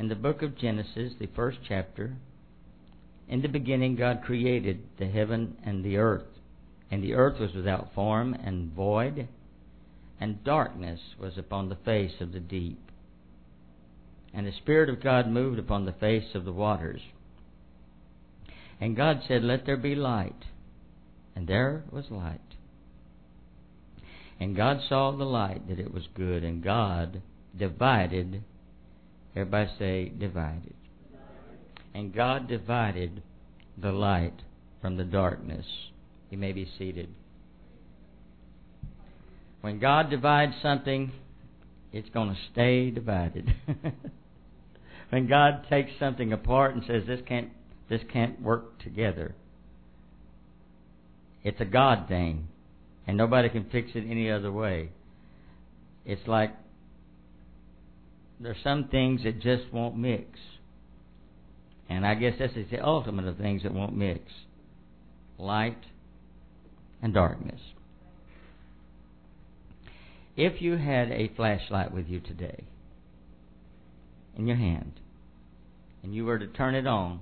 in the book of Genesis, the first chapter, in the beginning God created the heaven and the earth. And the earth was without form and void, and darkness was upon the face of the deep. And the Spirit of God moved upon the face of the waters. And God said, "Let there be light." And there was light. And God saw the light, that it was good. And God divided, everybody say divided. And God divided the light from the darkness. You may be seated. When God divides something, it's going to stay divided. When God takes something apart and says, this can't work together, it's a God thing, and nobody can fix it any other way. It's like there's some things that just won't mix. And I guess this is the ultimate of things that won't mix. Light and darkness. If you had a flashlight with you today, in your hand, and you were to turn it on,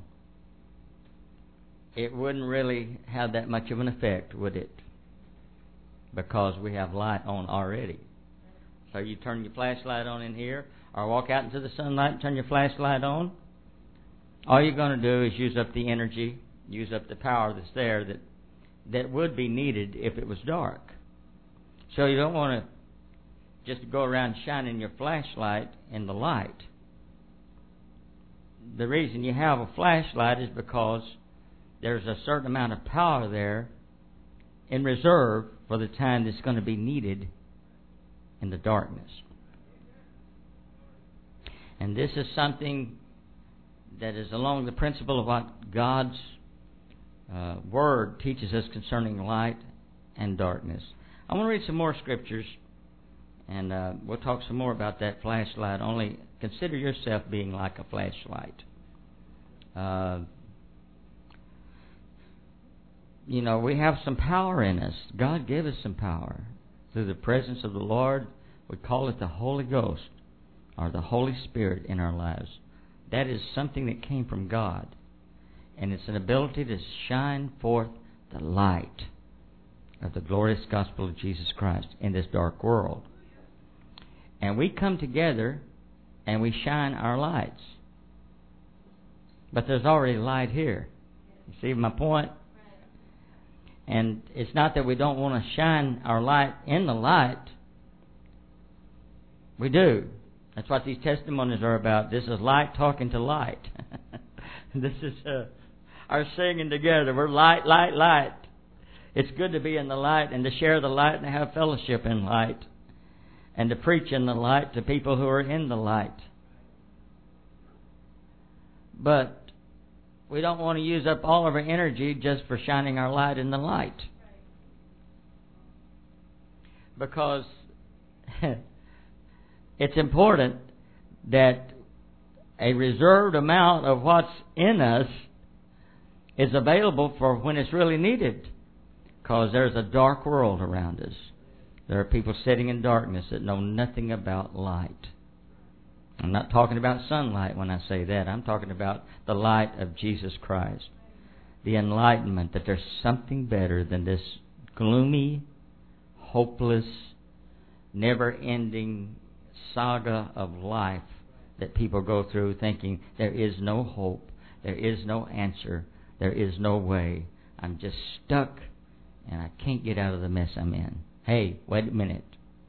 it wouldn't really have that much of an effect, would it? Because we have light on already. So you turn your flashlight on in here, or walk out into the sunlight and turn your flashlight on, all you're going to do is use up the energy, use up the power that's there that would be needed if it was dark. So you don't want to just go around shining your flashlight in the light. The reason you have a flashlight is because there's a certain amount of power there in reserve for the time that's going to be needed in the darkness. And this is something that is along the principle of what God's Word teaches us concerning light and darkness. I want to read some more scriptures, and we'll talk some more about that flashlight. Only consider yourself being like a flashlight. We have some power in us. God gave us some power. Through the presence of the Lord, we call it the Holy Ghost, or the Holy Spirit in our lives. That is something that came from God. And it's an ability to shine forth the light of the glorious gospel of Jesus Christ in this dark world. And we come together and we shine our lights. But there's already light here. You see my point? And it's not that we don't want to shine our light in the light. We do. That's what these testimonies are about. This is light talking to light. This is our singing together. We're light, light, light. It's good to be in the light and to share the light and to have fellowship in light and to preach in the light to people who are in the light. But we don't want to use up all of our energy just for shining our light in the light. Because it's important that a reserved amount of what's in us is available for when it's really needed. Because there's a dark world around us. There are people sitting in darkness that know nothing about light. I'm not talking about sunlight when I say that. I'm talking about the light of Jesus Christ. The enlightenment that there's something better than this gloomy, hopeless, never-ending saga of life that people go through thinking there is no hope, there is no answer, there is no way. I'm just stuck and I can't get out of the mess I'm in. Hey, wait a minute.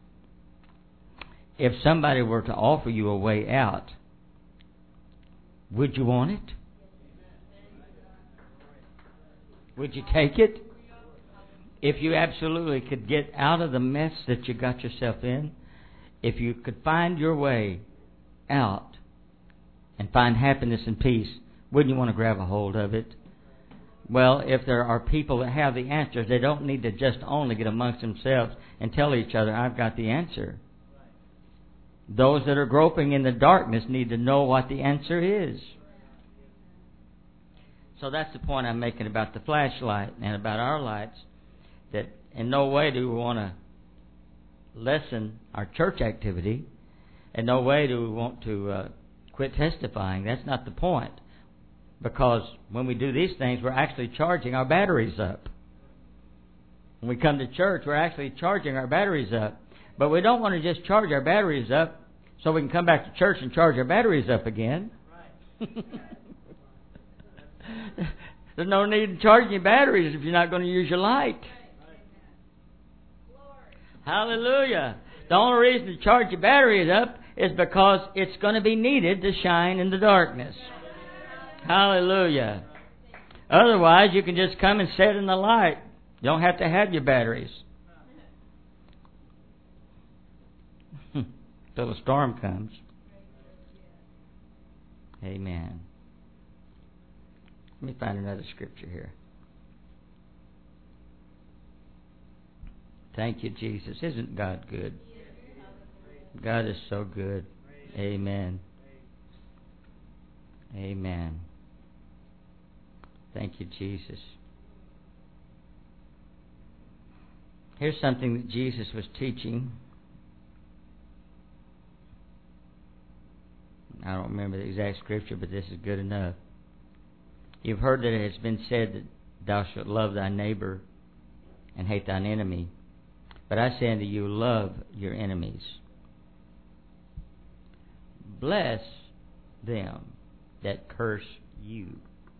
If somebody were to offer you a way out, would you want it? Would you take it? If you absolutely could get out of the mess that you got yourself in, if you could find your way out and find happiness and peace, wouldn't you want to grab a hold of it? Well, if there are people that have the answers, they don't need to just only get amongst themselves and tell each other, I've got the answer. Those that are groping in the darkness need to know what the answer is. So that's the point I'm making about the flashlight and about our lights, that in no way do we want to lessen our church activity. In no way do we want to quit testifying. That's not the point. Because when we do these things, we're actually charging our batteries up. When we come to church, we're actually charging our batteries up. But we don't want to just charge our batteries up so we can come back to church and charge our batteries up again. There's no need in charging your batteries if you're not going to use your light. Hallelujah. The only reason to charge your batteries up is because it's going to be needed to shine in the darkness. Hallelujah. Otherwise, you can just come and sit in the light. You don't have to have your batteries. Till a storm comes. Amen. Let me find another scripture here. Thank you, Jesus. Isn't God good? God is so good. Amen. Amen. Thank you, Jesus. Here's something that Jesus was teaching. I don't remember the exact scripture, but this is good enough. You've heard that it has been said that thou shalt love thy neighbor and hate thine enemy. But I say unto you, love your enemies. Bless them that curse you.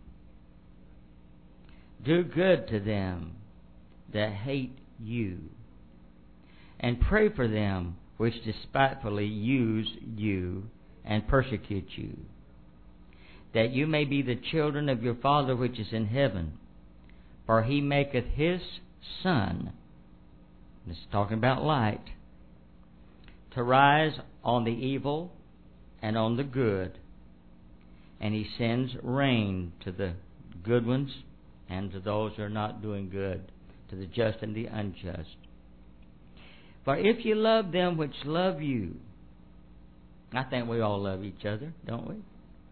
Do good to them that hate you. And pray for them which despitefully use you and persecute you, that you may be the children of your Father which is in heaven. For he maketh his sun, this is talking about light, to rise on the evil and on the good, and he sends rain to the good ones and to those who are not doing good, to the just and the unjust. For if you love them which love you, I think we all love each other, don't we?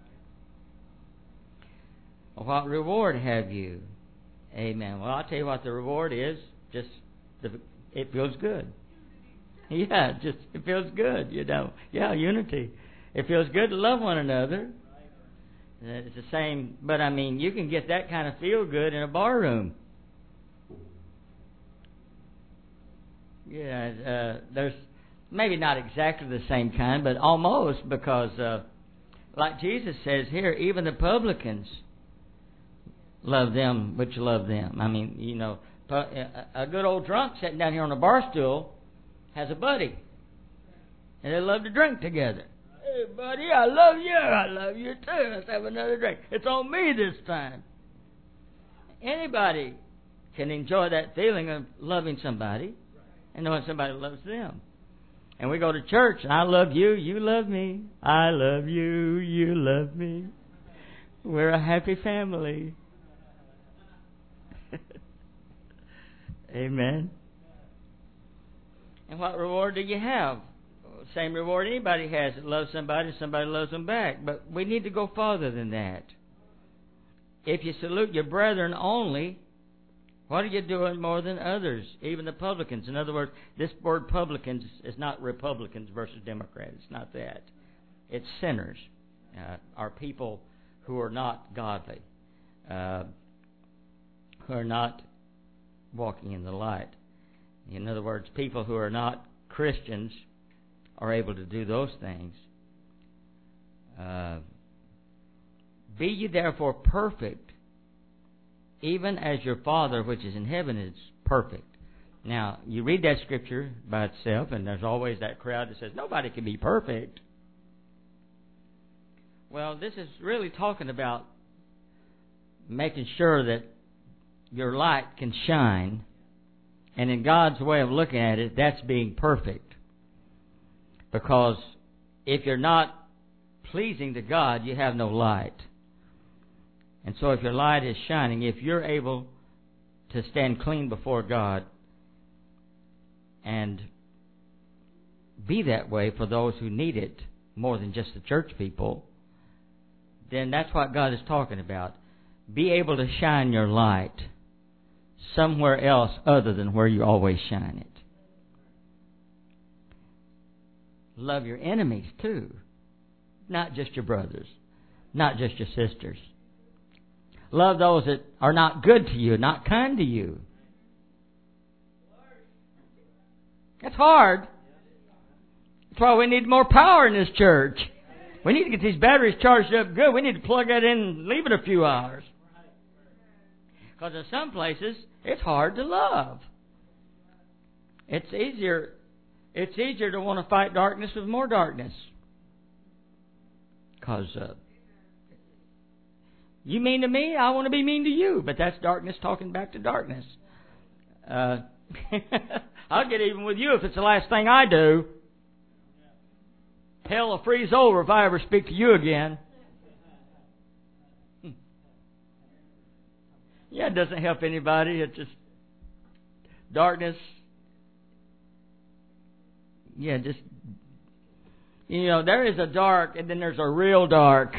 What reward have you? Amen. Well, I'll tell you what the reward is. Just it feels good. Yeah, it feels good, you know. Yeah, unity. It feels good to love one another. It's the same, but I mean, you can get that kind of feel good in a bar room. Yeah, there's maybe not exactly the same kind, but almost, because like Jesus says here, even the publicans love them which love them. I mean, you know, a good old drunk sitting down here on a bar stool has a buddy, and they love to drink together. Hey, buddy, I love you. I love you too. Let's have another drink. It's on me this time. Anybody can enjoy that feeling of loving somebody and knowing somebody loves them. And we go to church, and I love you, you love me. I love you, you love me. We're a happy family. Amen. And what reward do you have? Same reward anybody has that loves somebody, somebody loves them back. But we need to go farther than that. If you salute your brethren only, what are you doing more than others, even the publicans? In other words, this word publicans is not Republicans versus Democrats. It's not that. It's sinners, are people who are not godly, who are not walking in the light. In other words, people who are not Christians are able to do those things. Be ye therefore perfect, even as your Father which is in heaven is perfect. Now, you read that scripture by itself, and there's always that crowd that says, nobody can be perfect. Well, this is really talking about making sure that your light can shine, and in God's way of looking at it, that's being perfect. Because if you're not pleasing to God, you have no light. And so if your light is shining, if you're able to stand clean before God and be that way for those who need it more than just the church people, then that's what God is talking about. Be able to shine your light somewhere else other than where you always shine it. Love your enemies too. not just your brothers, not just your sisters. Love those that are not good to you, not kind to you. That's hard. That's why we need more power in this church. We need to get these batteries charged up good. We need to plug that in and leave it a few hours. Because in some places, it's hard to love. It's easier to want to fight darkness with more darkness. Because you mean to me, I want to be mean to you. But that's darkness talking back to darkness. I'll get even with you if it's the last thing I do. Hell will freeze over if I ever speak to you again. Yeah, it doesn't help anybody. It's just darkness. Yeah, just, there is a dark and then there's a real dark.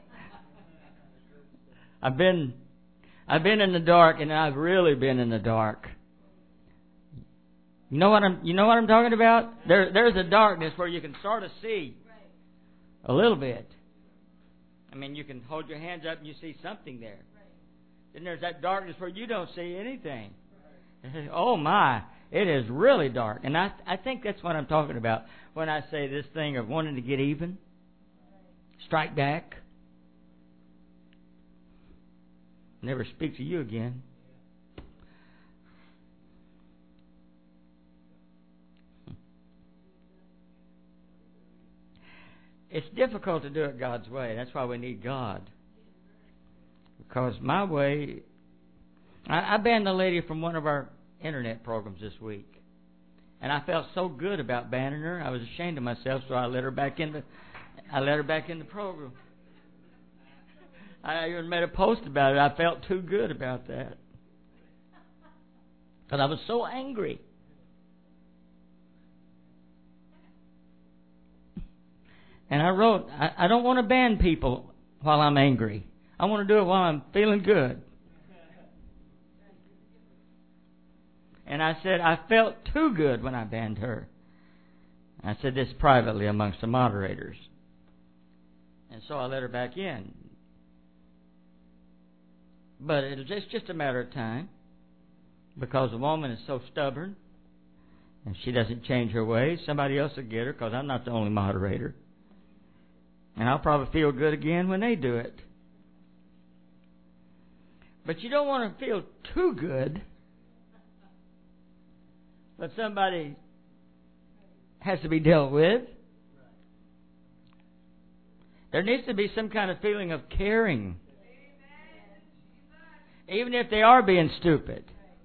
I've been in the dark and I've really been in the dark. You know what I'm talking about? There's a darkness where you can sort of see a little bit. I mean, you can hold your hands up and you see something there. Then there's that darkness where you don't see anything. Oh my, it is really dark. And I think that's what I'm talking about when I say this thing of wanting to get even, strike back, never speak to you again. It's difficult to do it God's way. That's why we need God. Because my way... I banned a lady from one of our internet programs this week. And I felt so good about banning her. I was ashamed of myself, so I let her back in the program. I even made a post about it. I felt too good about that. Because I was so angry. And I wrote, I don't want to ban people while I'm angry. I want to do it while I'm feeling good. And I said, I felt too good when I banned her. I said this privately amongst the moderators. And so I let her back in. But it's just a matter of time. Because the woman is so stubborn. And she doesn't change her ways. Somebody else will get her because I'm not the only moderator. And I'll probably feel good again when they do it. But you don't want to feel too good. But somebody has to be dealt with. There needs to be some kind of feeling of caring. Even if they are being stupid.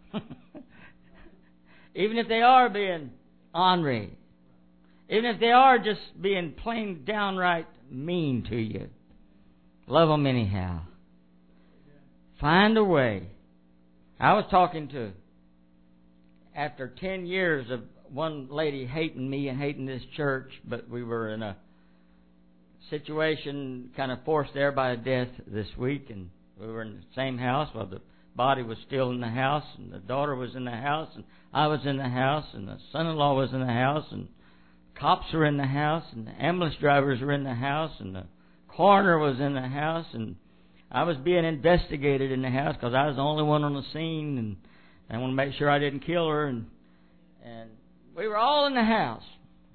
Even if they are being ornery. Even if they are just being plain downright mean to you. Love them anyhow. Find a way. I was talking to, after 10 years of one lady hating me and hating this church, but we were in a situation kind of forced there by a death this week, and we were in the same house. Well, the body was still in the house, and the daughter was in the house, and I was in the house, and the son-in-law was in the house, and cops were in the house, and the ambulance drivers were in the house, and the coroner was in the house, and I was being investigated in the house because I was the only one on the scene, and I want to make sure I didn't kill her, and we were all in the house.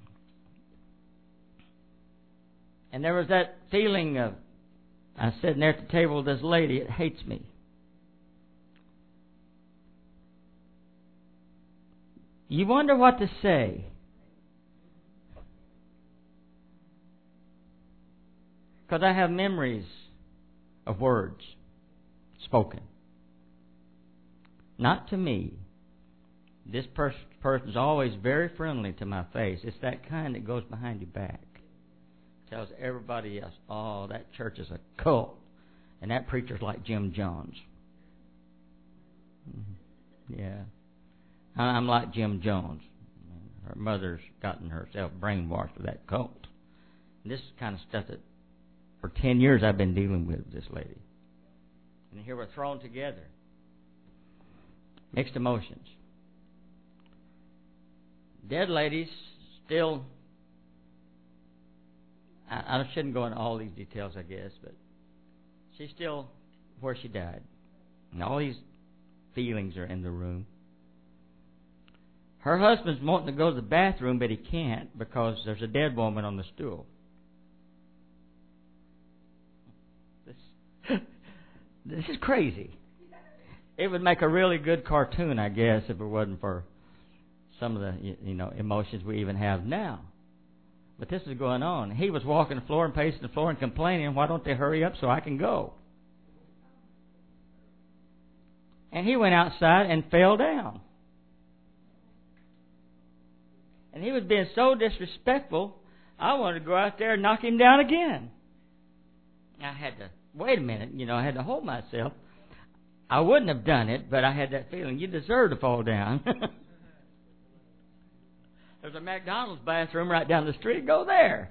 And there was that feeling of, I was sitting there at the table with this lady that hates me. You wonder what to say. Because I have memories of words spoken. Not to me. This person's always very friendly to my face. It's that kind that goes behind your back. Tells everybody else, oh, that church is a cult. And that preacher's like Jim Jones. Yeah. I'm like Jim Jones. Her mother's gotten herself brainwashed with that cult. And this is kind of stuff that for 10 years I've been dealing with this lady. And here we're thrown together. Mixed emotions. Dead ladies still, I shouldn't go into all these details, I guess, but she's still where she died. And all these feelings are in the room. Her husband's wanting to go to the bathroom, but he can't because there's a dead woman on the stool. This is crazy. It would make a really good cartoon, I guess, if it wasn't for some of the emotions we even have now. But this is going on. He was walking the floor and pacing the floor and complaining, why don't they hurry up so I can go? And he went outside and fell down. And he was being so disrespectful, I wanted to go out there and knock him down again. I had to, wait a minute, I had to hold myself. I wouldn't have done it, but I had that feeling, you deserve to fall down. There's a McDonald's bathroom right down the street, go there,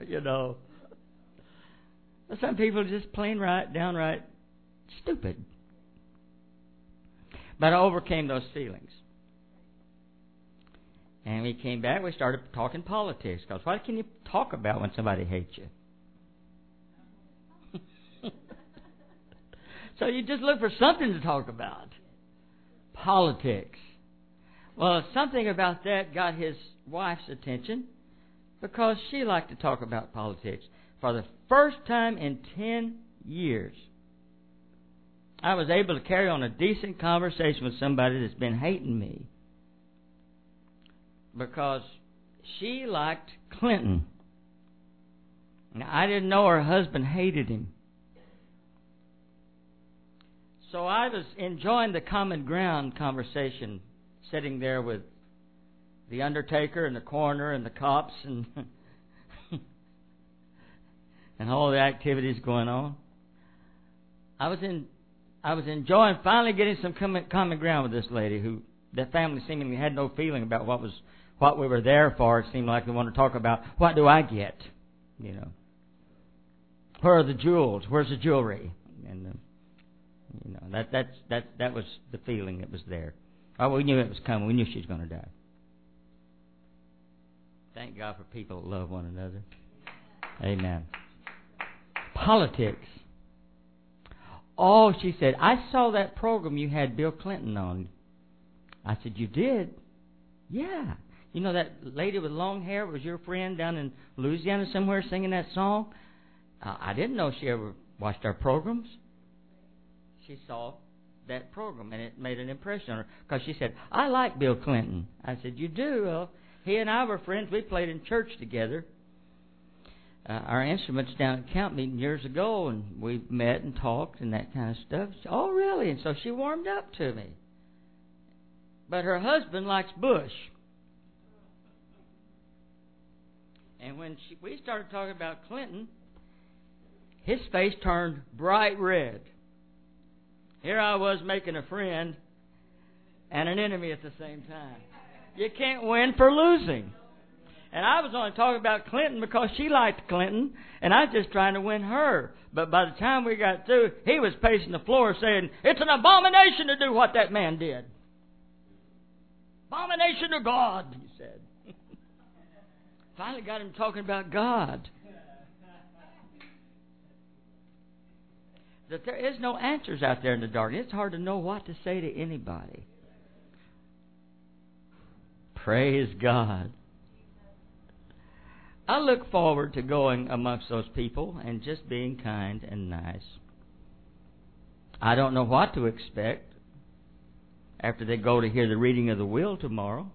But some people are just plain downright stupid. But I overcame those feelings. And we came back, we started talking politics. Because what can you talk about when somebody hates you? So you just look for something to talk about. Politics. Well, something about that got his wife's attention because she liked to talk about politics. For the first time in 10 years, I was able to carry on a decent conversation with somebody that's been hating me because she liked Clinton. Now, I didn't know her husband hated him. So I was enjoying the common ground conversation, sitting there with the undertaker and the coroner and the cops and and all the activities going on. I was enjoying finally getting some common ground with this lady who that family seemingly had no feeling about what we were there for. It seemed like they wanted to talk about what do I get, Where are the jewels? Where's the jewelry? And that was the feeling that was there. Oh, we knew it was coming. We knew she was going to die. Thank God for people that love one another. Amen. Politics. Oh, she said, I saw that program you had Bill Clinton on. I said, you did? Yeah. That lady with long hair was your friend down in Louisiana somewhere singing that song? I didn't know she ever watched our programs. She saw that program, and it made an impression on her. Because she said, I like Bill Clinton. I said, you do? Well, he and I were friends. We played in church together. Our instruments down at camp meeting years ago, and we met and talked and that kind of stuff. She, oh, really? And so she warmed up to me. But her husband likes Bush. And when we started talking about Clinton, his face turned bright red. Here I was making a friend and an enemy at the same time. You can't win for losing. And I was only talking about Clinton because she liked Clinton, and I was just trying to win her. But by the time we got through, he was pacing the floor saying, it's an abomination to do what that man did. Abomination to God, he said. Finally got him talking about God. That there is no answers out there in the dark. It's hard to know what to say to anybody. Praise God. I look forward to going amongst those people and just being kind and nice. I don't know what to expect after they go to hear the reading of the will tomorrow.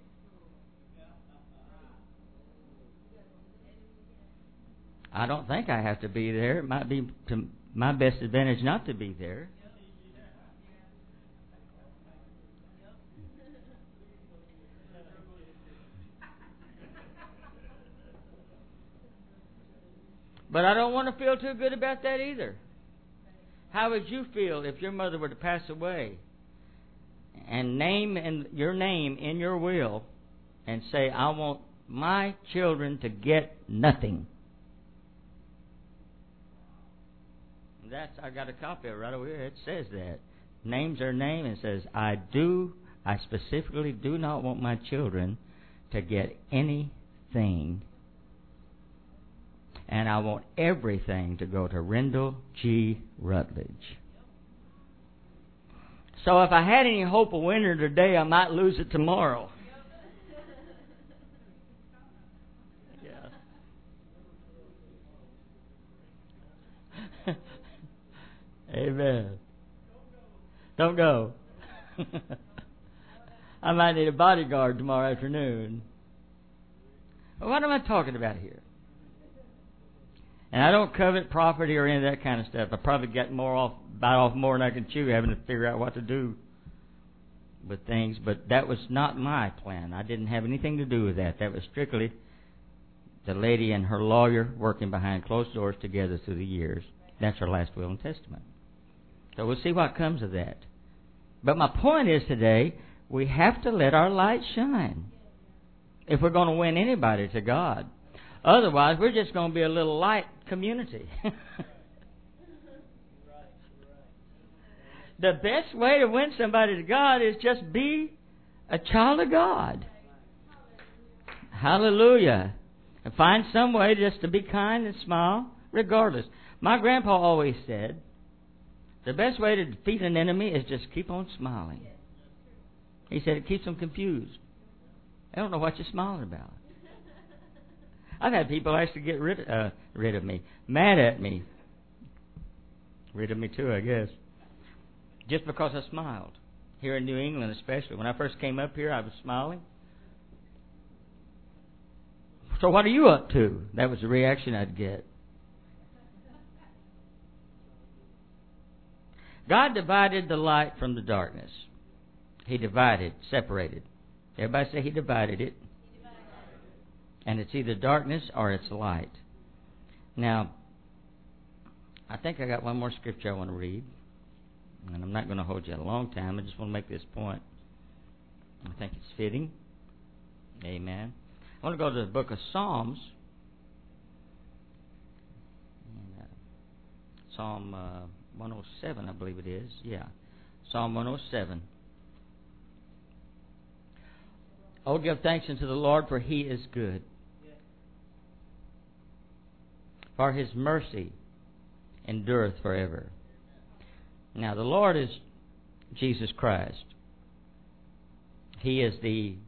I don't think I have to be there. It might be to my best advantage not to be there. But I don't want to feel too good about that either. How would you feel if your mother were to pass away and name your name in your will and say, I want my children to get nothing? I got a copy of it right over here. It says that. Names her name and says, I specifically do not want my children to get anything. And I want everything to go to Rendell G. Rutledge. So if I had any hope of winning today, I might lose it tomorrow. Yeah. Amen. Don't go. I might need a bodyguard tomorrow afternoon. But what am I talking about here? And I don't covet property or any of that kind of stuff. I probably got bite off more than I can chew, having to figure out what to do with things. But that was not my plan. I didn't have anything to do with that. That was strictly the lady and her lawyer working behind closed doors together through the years. That's her last will and testament. So we'll see what comes of that. But my point is today, we have to let our light shine if we're going to win anybody to God. Otherwise, we're just going to be a little light community. The best way to win somebody to God is just be a child of God. Hallelujah. And find some way just to be kind and smile, regardless. My grandpa always said, the best way to defeat an enemy is just keep on smiling. He said it keeps them confused. They don't know what you're smiling about. I've had people actually get rid of me, mad at me. Rid of me too, I guess. Just because I smiled. Here in New England especially. When I first came up here, I was smiling. So what are you up to? That was the reaction I'd get. God divided the light from the darkness. He divided, separated. Everybody say He divided it. And it's either darkness or it's light. Now, I think I got one more scripture I want to read. And I'm not going to hold you a long time. I just want to make this point. I think it's fitting. Amen. I want to go to the book of Psalms. Psalm 107, I believe it is. Yeah. Psalm 107. Oh, give thanks unto the Lord, for He is good. For His mercy endureth forever. Now, the Lord is Jesus Christ. He is the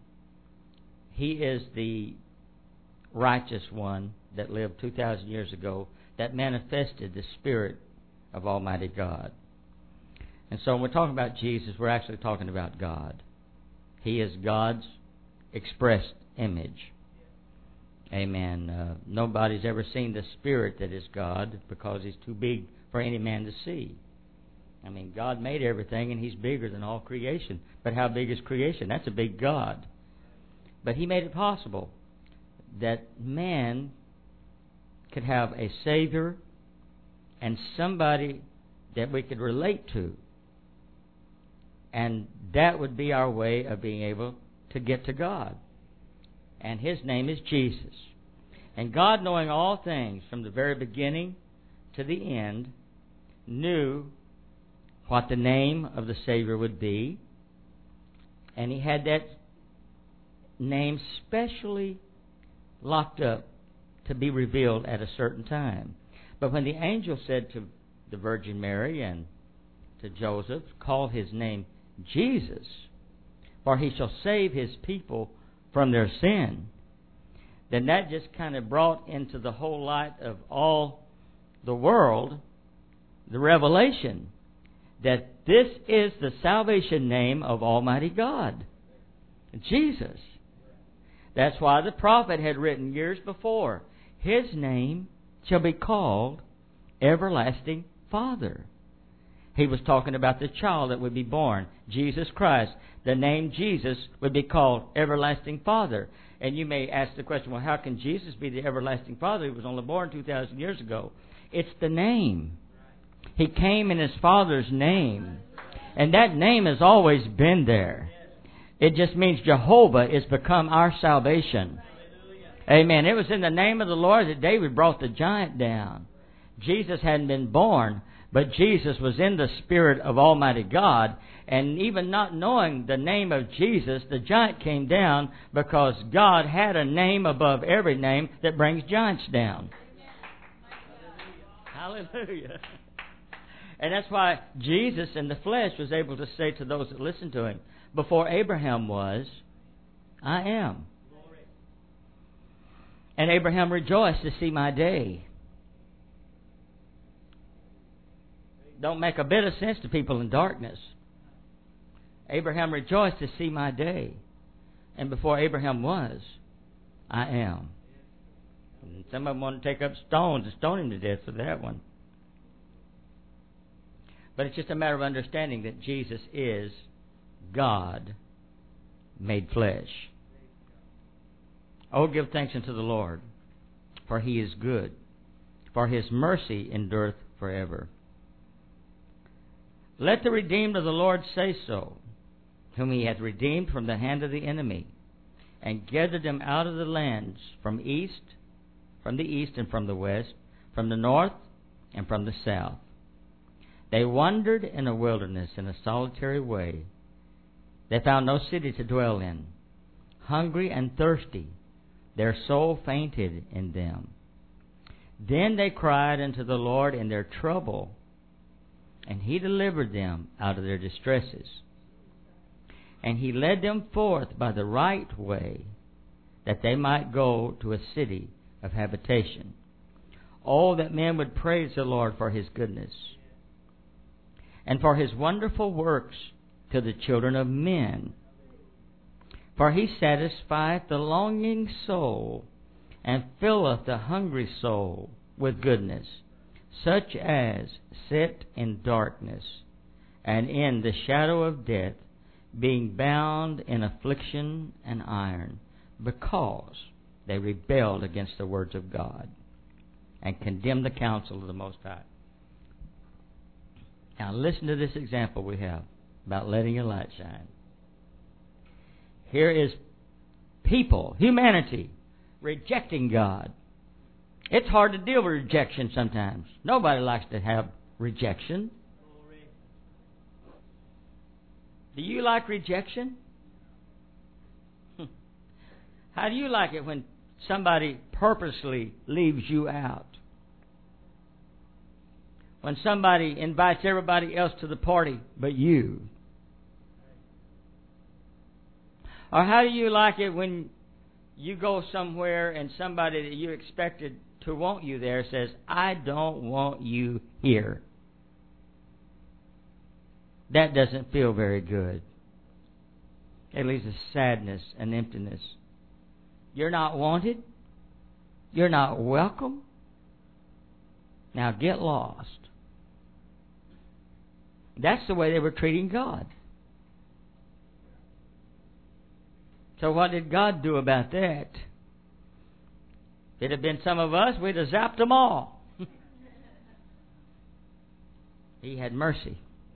righteous one that lived 2,000 years ago, that manifested the Spirit of Almighty God. And so when we're talking about Jesus, we're actually talking about God. He is God's expressed image. Amen. Nobody's ever seen the Spirit that is God because He's too big for any man to see. I mean, God made everything and He's bigger than all creation. But how big is creation? That's a big God. But He made it possible that man could have a Savior and somebody that we could relate to. And that would be our way of being able to get to God. And His name is Jesus. And God, knowing all things from the very beginning to the end, knew what the name of the Savior would be. And He had that name specially locked up to be revealed at a certain time. But when the angel said to the Virgin Mary and to Joseph, call His name Jesus, for He shall save His people from their sin, then that just kind of brought into the whole light of all the world the revelation that this is the salvation name of Almighty God, Jesus. That's why the prophet had written years before, His name shall be called Everlasting Father. He was talking about the child that would be born, Jesus Christ. The name Jesus would be called Everlasting Father. And you may ask the question, well, how can Jesus be the Everlasting Father? He was only born 2,000 years ago. It's the name. He came in His Father's name. And that name has always been there. It just means Jehovah is become our salvation. Amen. It was in the name of the Lord that David brought the giant down. Jesus hadn't been born, but Jesus was in the Spirit of Almighty God. And even not knowing the name of Jesus, the giant came down because God had a name above every name that brings giants down. Hallelujah. And that's why Jesus in the flesh was able to say to those that listened to him, before Abraham was, I am. And Abraham rejoiced to see my day. Don't make a bit of sense to people in darkness. Abraham rejoiced to see my day. And before Abraham was, I am. And some of them want to take up stones and stone him to death for that one. But it's just a matter of understanding that Jesus is God made flesh. Oh, give thanks unto the Lord, for he is good, for his mercy endureth forever. Let the redeemed of the Lord say so, whom he hath redeemed from the hand of the enemy, and gathered them out of the lands from the east and from the west, from the north and from the south. They wandered in a wilderness in a solitary way. They found no city to dwell in. Hungry and thirsty, their soul fainted in them. Then they cried unto the Lord in their trouble, and he delivered them out of their distresses. And he led them forth by the right way, that they might go to a city of habitation. Oh, that men would praise the Lord for his goodness, and for his wonderful works to the children of men. For he satisfieth the longing soul, and filleth the hungry soul with goodness, such as sit in darkness, and in the shadow of death, being bound in affliction and iron, because they rebelled against the words of God, and condemned the counsel of the Most High. Now listen to this example we have about letting your light shine. Here is people, humanity, rejecting God. It's hard to deal with rejection sometimes. Nobody likes to have rejection. Do you like rejection? How do you like it when somebody purposely leaves you out? When somebody invites everybody else to the party but you? Or how do you like it when you go somewhere and somebody that you expected to want you there says, I don't want you here? That doesn't feel very good. It leaves a sadness and emptiness. You're not wanted. You're not welcome. Now get lost. That's the way they were treating God. So what did God do about that? If it had been some of us, we'd have zapped them all. He had mercy.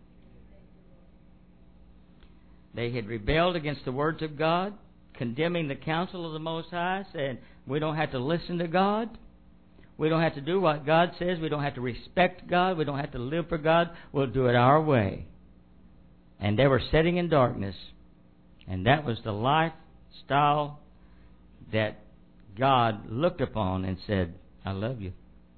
They had rebelled against the words of God, condemning the counsel of the Most High, saying, we don't have to listen to God. We don't have to do what God says. We don't have to respect God. We don't have to live for God. We'll do it our way. And they were sitting in darkness. And that was the lifestyle that God looked upon and said, I love you.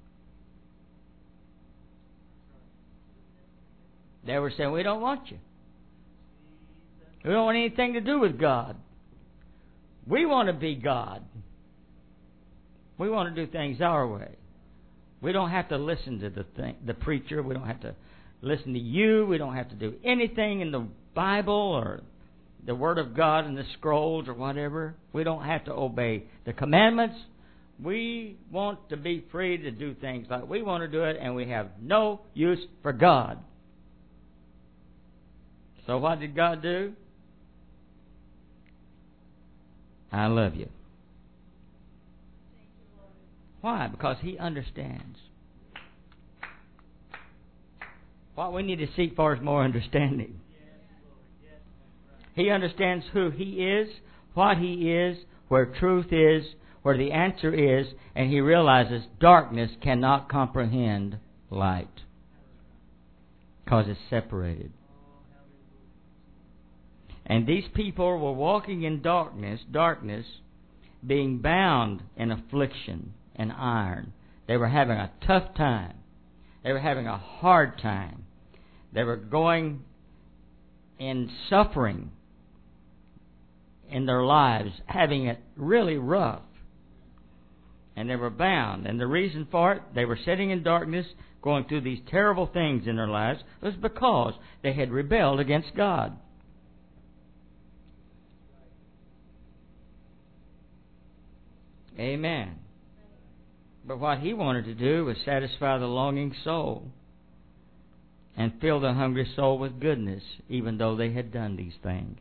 They were saying, we don't want you. We don't want anything to do with God. We want to be God. We want to do things our way. We don't have to listen to the preacher. We don't have to listen to you. We don't have to do anything in the Bible or the Word of God and the scrolls or whatever. We don't have to obey the commandments. We want to be free to do things like we want to do it, and we have no use for God. So what did God do? I love you. Why? Because He understands. What we need to seek for is more understanding. He understands who He is, what He is, where truth is, where the answer is, and He realizes darkness cannot comprehend light because it's separated. And these people were walking in darkness, being bound in affliction and iron. They were having a tough time. They were having a hard time. They were going in suffering in their lives, having it really rough. And they were bound. And the reason for it, they were sitting in darkness, going through these terrible things in their lives, was because they had rebelled against God. Amen. But what He wanted to do was satisfy the longing soul and fill the hungry soul with goodness, even though they had done these things.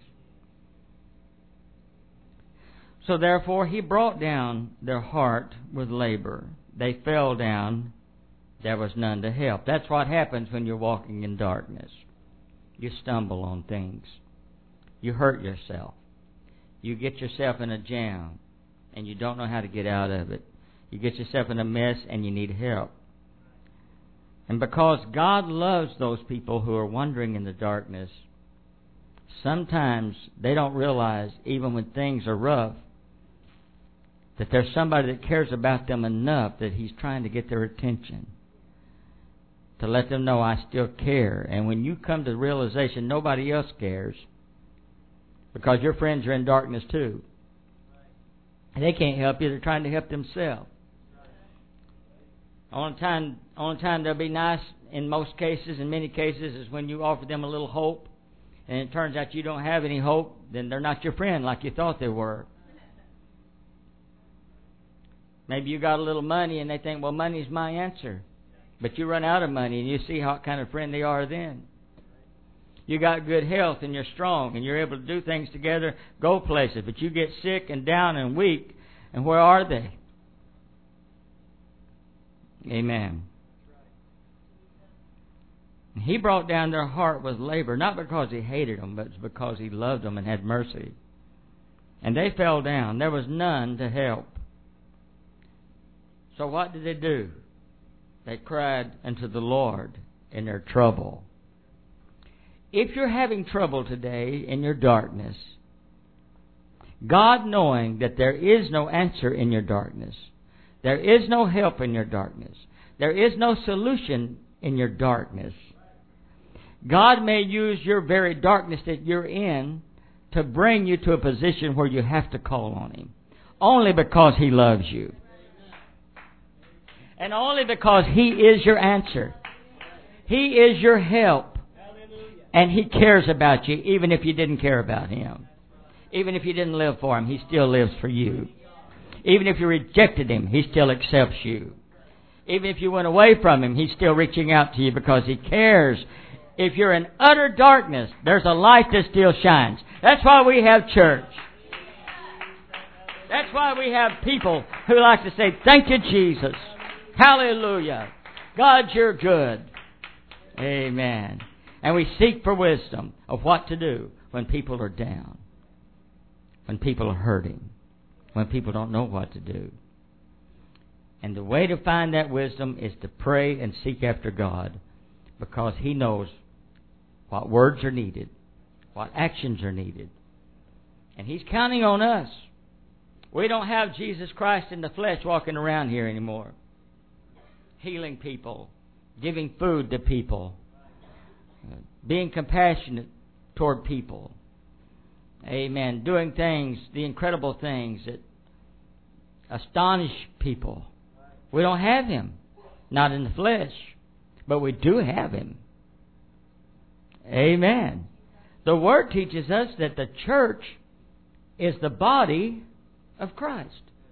So therefore He brought down their heart with labor. They fell down. There was none to help. That's what happens when you're walking in darkness. You stumble on things. You hurt yourself. You get yourself in a jam, and you don't know how to get out of it. You get yourself in a mess, and you need help. And because God loves those people who are wandering in the darkness, sometimes they don't realize, even when things are rough, that there's somebody that cares about them enough that He's trying to get their attention, to let them know, I still care. And when you come to the realization nobody else cares, because your friends are in darkness too, they can't help you, they're trying to help themselves. Only time they'll be nice in most cases, in many cases, is when you offer them a little hope, and it turns out you don't have any hope, then they're not your friend like you thought they were. Maybe you got a little money and they think, well, money's my answer. But you run out of money and you see what kind of friend they are then. You got good health and you're strong and you're able to do things together, go places. But you get sick and down and weak, and where are they? Amen. He brought down their heart with labor, not because He hated them, but because He loved them and had mercy. And they fell down. There was none to help. So what did they do? They cried unto the Lord in their trouble. If you're having trouble today in your darkness, God knowing that there is no answer in your darkness, there is no help in your darkness, there is no solution in your darkness, God may use your very darkness that you're in to bring you to a position where you have to call on Him. Only because He loves you. And only because He is your answer. He is your help. And He cares about you, even if you didn't care about Him. Even if you didn't live for Him, He still lives for you. Even if you rejected Him, He still accepts you. Even if you went away from Him, He's still reaching out to you because He cares. If you're in utter darkness, there's a light that still shines. That's why we have church. That's why we have people who like to say, thank you, Jesus. Hallelujah. God, you're good. Amen. And we seek for wisdom of what to do when people are down, when people are hurting, when people don't know what to do. And the way to find that wisdom is to pray and seek after God, because He knows what words are needed, what actions are needed. And He's counting on us. We don't have Jesus Christ in the flesh walking around here anymore, healing people, giving food to people, being compassionate toward people. Amen. Doing things, the incredible things that astonish people. We don't have Him. Not in the flesh. But we do have Him. Amen. The Word teaches us that the church is the body of Christ.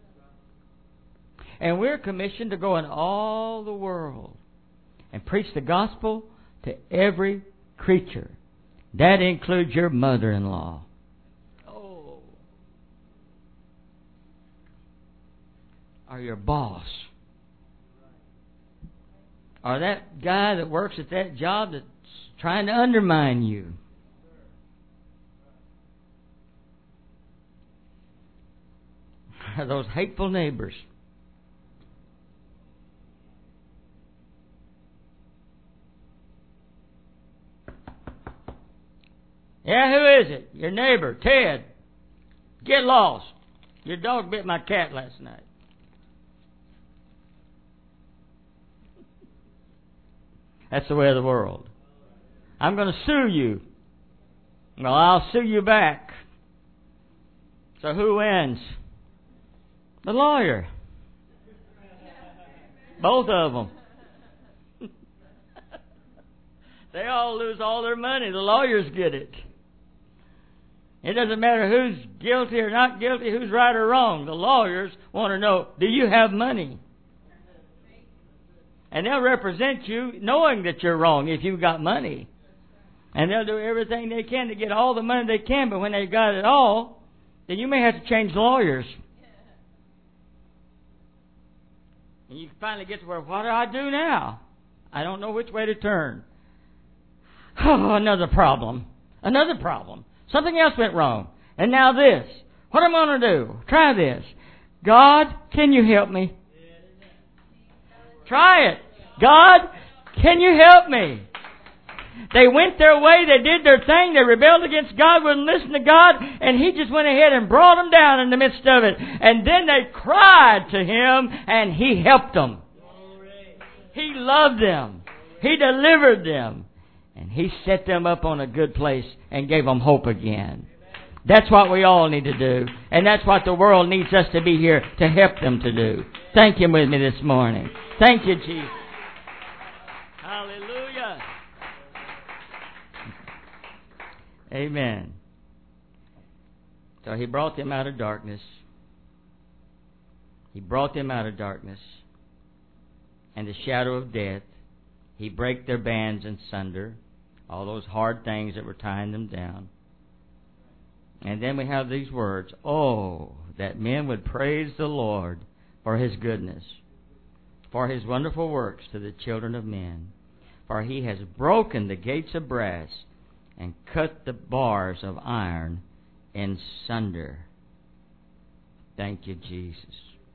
And we're commissioned to go in all the world and preach the gospel to every creature. That includes your mother-in-law. Oh. Or your boss. Or that guy that works at that job that's trying to undermine you. Or those hateful neighbors. Yeah, who is it? Your neighbor, Ted. Get lost. Your dog bit my cat last night. That's the way of the world. I'm going to sue you. Well, I'll sue you back. So who wins? The lawyer. Both of them. They all lose all their money. The lawyers get it. It doesn't matter who's guilty or not guilty, who's right or wrong. The lawyers want to know, do you have money? And they'll represent you knowing that you're wrong if you've got money. And they'll do everything they can to get all the money they can, but when they've got it all, then you may have to change lawyers. And you finally get to where, what do I do now? I don't know which way to turn. Oh, another problem. Another problem. Something else went wrong. And now this. What am I going to do? Try this. God, can you help me? Try it. God, can you help me? They went their way. They did their thing. They rebelled against God, wouldn't listen to God. And He just went ahead and brought them down in the midst of it. And then they cried to Him and He helped them. He loved them. He delivered them. And He set them up on a good place and gave them hope again. That's what we all need to do. And that's what the world needs us to be here to help them to do. Thank you with me this morning. Thank you, Jesus. Hallelujah. Amen. So He brought them out of darkness. He brought them out of darkness and the shadow of death. He brake their bands in sunder, all those hard things that were tying them down. And then we have these words, oh, that men would praise the Lord for His goodness, for His wonderful works to the children of men. For He has broken the gates of brass and cut the bars of iron in sunder. Thank you, Jesus.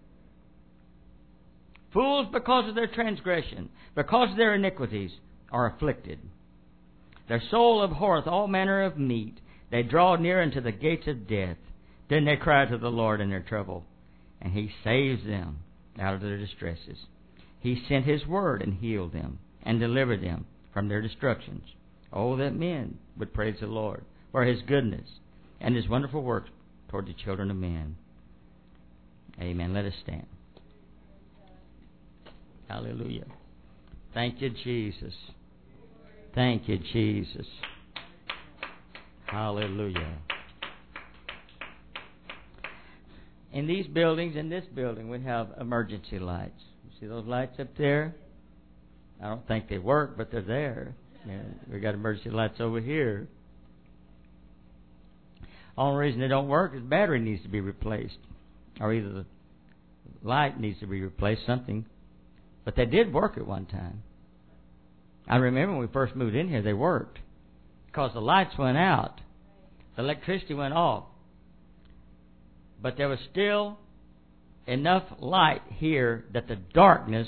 Fools, because of their transgression, because of their iniquities, are afflicted. Their soul abhorreth all manner of meat. They draw near unto the gates of death. Then they cry to the Lord in their trouble, and He saves them out of their distresses. He sent His word and healed them, and delivered them from their destructions. Oh, that men would praise the Lord for His goodness and His wonderful works toward the children of men. Amen. Let us stand. Hallelujah. Thank you, Jesus. Thank you, Jesus. Hallelujah. In these buildings, in this building, we have emergency lights. You see those lights up there? I don't think they work, but they're there. And we got emergency lights over here. Only reason they don't work is the battery needs to be replaced, or either the light needs to be replaced, something. But they did work at one time. I remember when we first moved in here, they worked. Because the lights went out. The electricity went off. But there was still enough light here that the darkness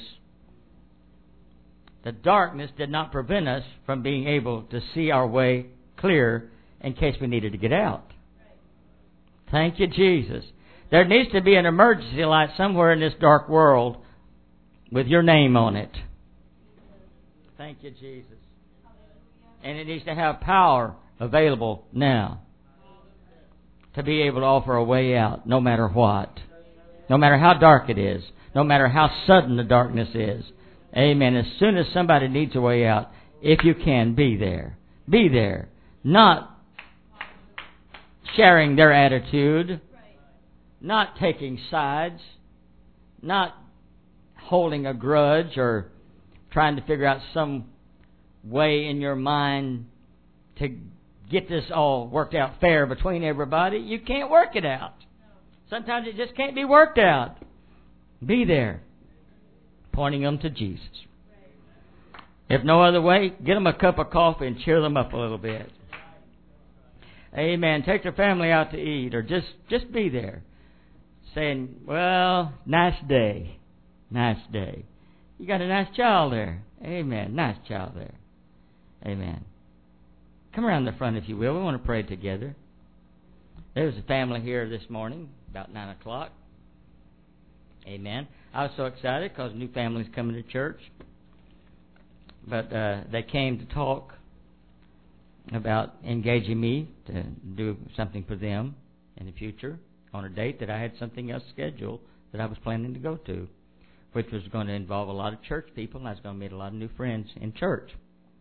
did not prevent us from being able to see our way clear in case we needed to get out. Thank you, Jesus. There needs to be an emergency light somewhere in this dark world with your name on it. Thank you, Jesus. And it needs to have power available now to be able to offer a way out no matter what. No matter how dark it is. No matter how sudden the darkness is. Amen. As soon as somebody needs a way out, if you can, be there. Be there. Not sharing their attitude. Not taking sides. Not holding a grudge or trying to figure out some way in your mind to get this all worked out fair between everybody. You can't work it out. Sometimes it just can't be worked out. Be there, pointing them to Jesus. If no other way, get them a cup of coffee and cheer them up a little bit. Amen. Take their family out to eat, or just be there, saying, well, nice day. Nice day. You got a nice child there. Amen. Nice child there. Amen. Come around the front if you will. We want to pray together. There's a family here this morning, about 9 o'clock. Amen. I was so excited because new family's coming to church. But they came to talk about engaging me to do something for them in the future on a date that I had something else scheduled that I was planning to go to, which was going to involve a lot of church people, and I was going to meet a lot of new friends in church.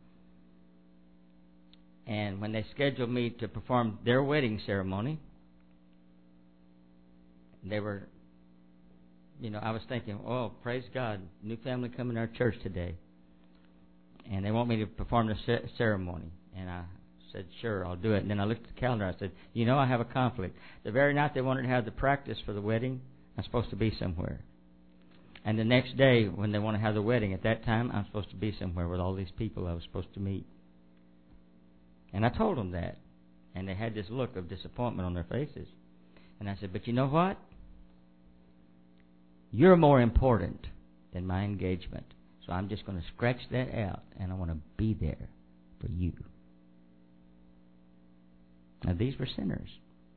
And when they scheduled me to perform their wedding ceremony, they were, I was thinking, oh, praise God, new family coming to our church today. And they want me to perform the ceremony. And I said, sure, I'll do it. And then I looked at the calendar. I said, I have a conflict. The very night they wanted to have the practice for the wedding, I'm supposed to be somewhere. And the next day, when they want to have the wedding, at that time, I'm supposed to be somewhere with all these people I was supposed to meet. And I told them that. And they had this look of disappointment on their faces. And I said, but you know what? You're more important than my engagement. So I'm just going to scratch that out, and I want to be there for you. Now, these were sinners.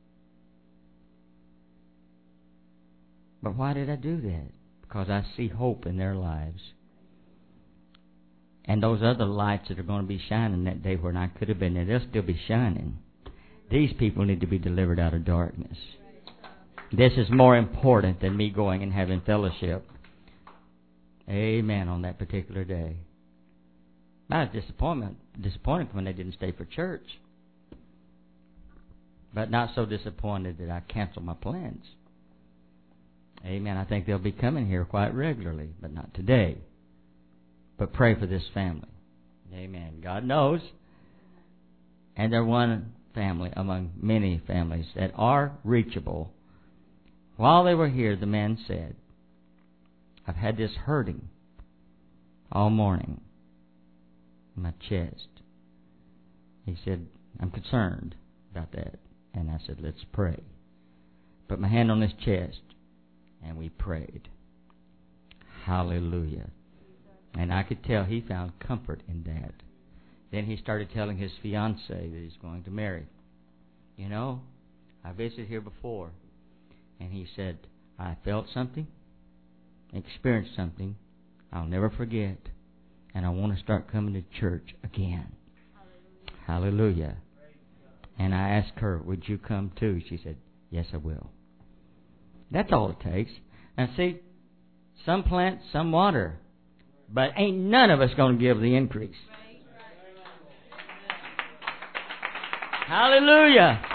But why did I do that? Because I see hope in their lives. And those other lights that are going to be shining that day when I could have been there, they'll still be shining. These people need to be delivered out of darkness. This is more important than me going and having fellowship. Amen, on that particular day. I was disappointed when they didn't stay for church. But not so disappointed that I canceled my plans. Amen. I think they'll be coming here quite regularly, but not today. But pray for this family. Amen. God knows. And they're one family among many families that are reachable. While they were here, the man said, I've had this hurting all morning in my chest. He said, I'm concerned about that. And I said, let's pray. Put my hand on his chest, and we prayed. Hallelujah. And I could tell he found comfort in that. Then he started telling his fiancée that he's going to marry. I visited here before, and he said, I felt something, experienced something I'll never forget, and I want to start coming to church again. Hallelujah. And I asked her, would you come too? She said, yes, I will. That's all it takes. Now see, some plant, some water, but ain't none of us going to give the increase. Hallelujah.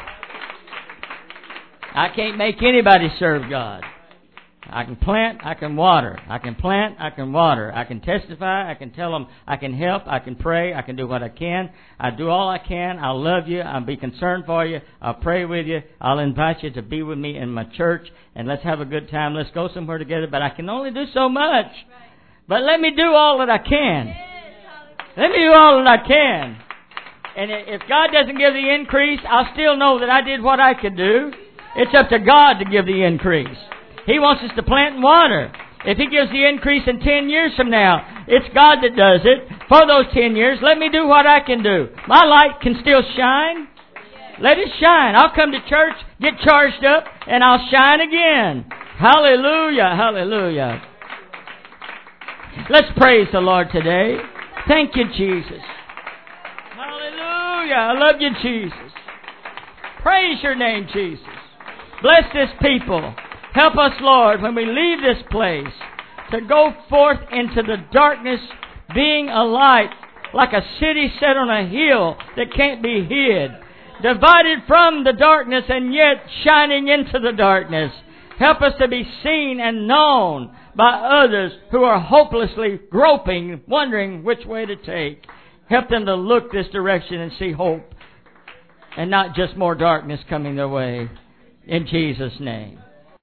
I can't make anybody serve God. I can plant, I can water. I can plant, I can water. I can testify, I can tell them I can help, I can pray, I can do what I can. I do all I can. I'll love you. I'll be concerned for you. I'll pray with you. I'll invite you to be with me in my church, and let's have a good time. Let's go somewhere together, but I can only do so much. But let me do all that I can. Let me do all that I can. And if God doesn't give the increase, I'll still know that I did what I could do. It's up to God to give the increase. He wants us to plant and water. If He gives the increase in 10 years from now, it's God that does it. For those 10 years, let me do what I can do. My light can still shine. Let it shine. I'll come to church, get charged up, and I'll shine again. Hallelujah, hallelujah. Let's praise the Lord today. Thank you, Jesus. Hallelujah. I love you, Jesus. Praise your name, Jesus. Bless this people. Help us, Lord, when we leave this place, to go forth into the darkness, being a light, like a city set on a hill that can't be hid, divided from the darkness and yet shining into the darkness. Help us to be seen and known by others who are hopelessly groping, wondering which way to take. Help them to look this direction and see hope, and not just more darkness coming their way. In Jesus' name.